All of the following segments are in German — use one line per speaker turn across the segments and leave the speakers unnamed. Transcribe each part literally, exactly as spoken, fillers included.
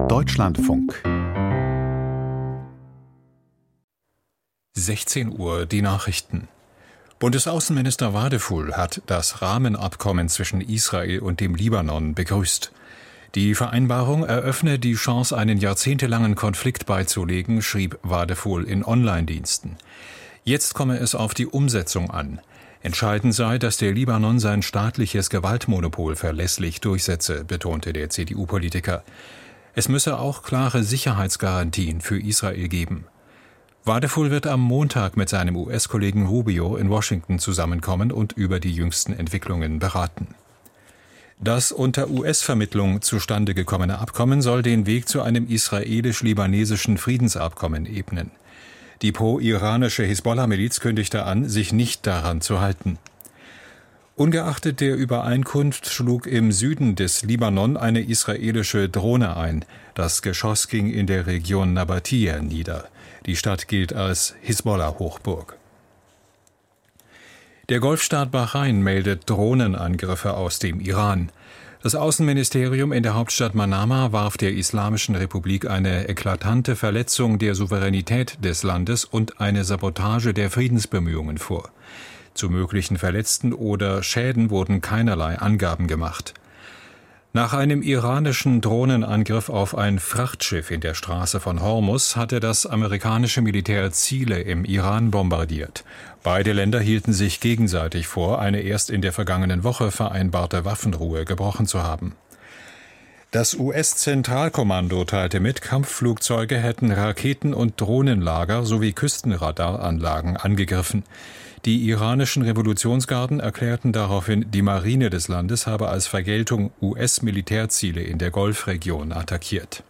Deutschlandfunk.
sechzehn Uhr, die Nachrichten. Bundesaußenminister Wadefuhl hat das Rahmenabkommen zwischen Israel und dem Libanon begrüßt. Die Vereinbarung eröffne die Chance, einen jahrzehntelangen Konflikt beizulegen, schrieb Wadefuhl in Online-Diensten. Jetzt komme es auf die Umsetzung an. Entscheidend sei, dass der Libanon sein staatliches Gewaltmonopol verlässlich durchsetze, betonte der C D U-Politiker. Es müsse auch klare Sicherheitsgarantien für Israel geben. Wadefuhl wird am Montag mit seinem U S-Kollegen Rubio in Washington zusammenkommen und über die jüngsten Entwicklungen beraten. Das unter U S-Vermittlung zustande gekommene Abkommen soll den Weg zu einem israelisch-libanesischen Friedensabkommen ebnen. Die pro-iranische Hisbollah-Miliz kündigte an, sich nicht daran zu halten. Ungeachtet der Übereinkunft schlug im Süden des Libanon eine israelische Drohne ein. Das Geschoss ging in der Region Nabatiyah nieder. Die Stadt gilt als Hisbollah-Hochburg. Der Golfstaat Bahrain meldet Drohnenangriffe aus dem Iran. Das Außenministerium in der Hauptstadt Manama warf der Islamischen Republik eine eklatante Verletzung der Souveränität des Landes und eine Sabotage der Friedensbemühungen vor. Zu möglichen Verletzten oder Schäden wurden keinerlei Angaben gemacht. Nach einem iranischen Drohnenangriff auf ein Frachtschiff in der Straße von Hormuz hatte das amerikanische Militär Ziele im Iran bombardiert. Beide Länder hielten sich gegenseitig vor, eine erst in der vergangenen Woche vereinbarte Waffenruhe gebrochen zu haben. Das U S-Zentralkommando teilte mit, Kampfflugzeuge hätten Raketen- und Drohnenlager sowie Küstenradaranlagen angegriffen. Die iranischen Revolutionsgarden erklärten daraufhin, die Marine des Landes habe als Vergeltung U S-Militärziele in der Golfregion attackiert.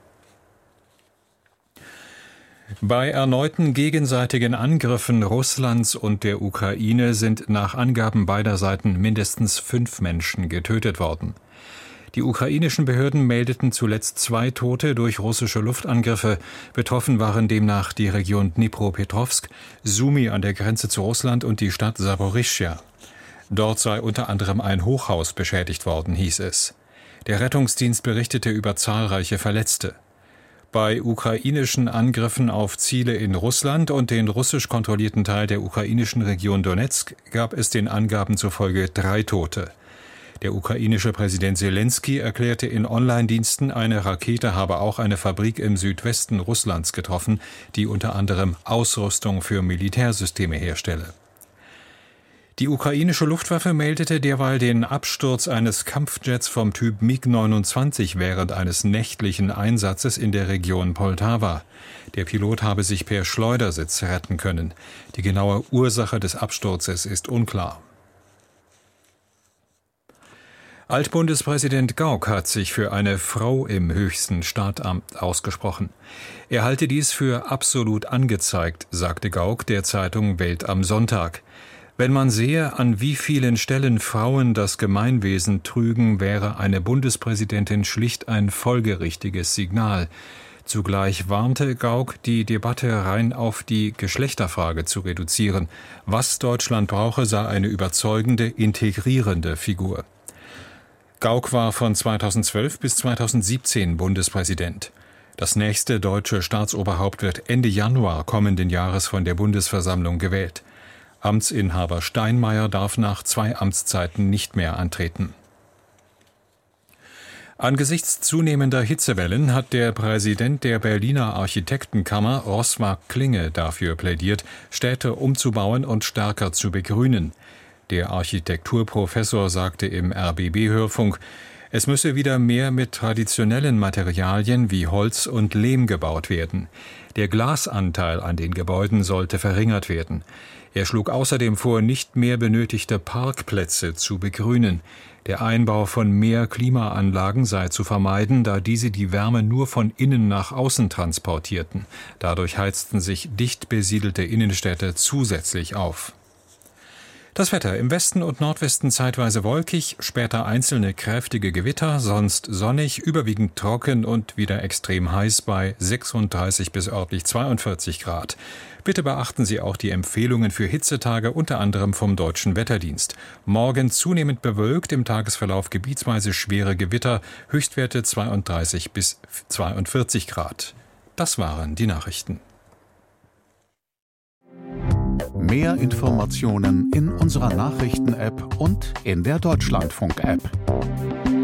Bei erneuten gegenseitigen Angriffen Russlands und der Ukraine sind nach Angaben beider Seiten mindestens fünf Menschen getötet worden. Die ukrainischen Behörden meldeten zuletzt zwei Tote durch russische Luftangriffe. Betroffen waren demnach die Region Dnipropetrovsk, Sumy an der Grenze zu Russland und die Stadt Saporischschja. Dort sei unter anderem ein Hochhaus beschädigt worden, hieß es. Der Rettungsdienst berichtete über zahlreiche Verletzte. Bei ukrainischen Angriffen auf Ziele in Russland und den russisch kontrollierten Teil der ukrainischen Region Donetsk gab es den Angaben zufolge drei Tote. Der ukrainische Präsident Selenskyj erklärte in Online-Diensten, eine Rakete habe auch eine Fabrik im Südwesten Russlands getroffen, die unter anderem Ausrüstung für Militärsysteme herstelle. Die ukrainische Luftwaffe meldete derweil den Absturz eines Kampfjets vom Typ MiG neunundzwanzig während eines nächtlichen Einsatzes in der Region Poltawa. Der Pilot habe sich per Schleudersitz retten können. Die genaue Ursache des Absturzes ist unklar. Altbundespräsident Gauck hat sich für eine Frau im höchsten Staatamt ausgesprochen. Er halte dies für absolut angezeigt, sagte Gauck der Zeitung Welt am Sonntag. Wenn man sehe, an wie vielen Stellen Frauen das Gemeinwesen trügen, wäre eine Bundespräsidentin schlicht ein folgerichtiges Signal. Zugleich warnte Gauck, die Debatte rein auf die Geschlechterfrage zu reduzieren. Was Deutschland brauche, sei eine überzeugende, integrierende Figur. Gauck war von zweitausendzwölf bis zweitausendsiebzehn Bundespräsident. Das nächste deutsche Staatsoberhaupt wird Ende Januar kommenden Jahres von der Bundesversammlung gewählt. Amtsinhaber Steinmeier darf nach zwei Amtszeiten nicht mehr antreten. Angesichts zunehmender Hitzewellen hat der Präsident der Berliner Architektenkammer, Roswag Klinge, dafür plädiert, Städte umzubauen und stärker zu begrünen. Der Architekturprofessor sagte im R B B-Hörfunk, es müsse wieder mehr mit traditionellen Materialien wie Holz und Lehm gebaut werden. Der Glasanteil an den Gebäuden sollte verringert werden. Er schlug außerdem vor, nicht mehr benötigte Parkplätze zu begrünen. Der Einbau von mehr Klimaanlagen sei zu vermeiden, da diese die Wärme nur von innen nach außen transportierten. Dadurch heizten sich dicht besiedelte Innenstädte zusätzlich auf. Das Wetter: im Westen und Nordwesten zeitweise wolkig, später einzelne kräftige Gewitter, sonst sonnig, überwiegend trocken und wieder extrem heiß bei sechsunddreißig bis örtlich zweiundvierzig Grad. Bitte beachten Sie auch die Empfehlungen für Hitzetage, unter anderem vom Deutschen Wetterdienst. Morgen zunehmend bewölkt, im Tagesverlauf gebietsweise schwere Gewitter, Höchstwerte zweiunddreißig bis zweiundvierzig Grad. Das waren die Nachrichten.
Mehr Informationen in unserer Nachrichten-App und in der Deutschlandfunk-App.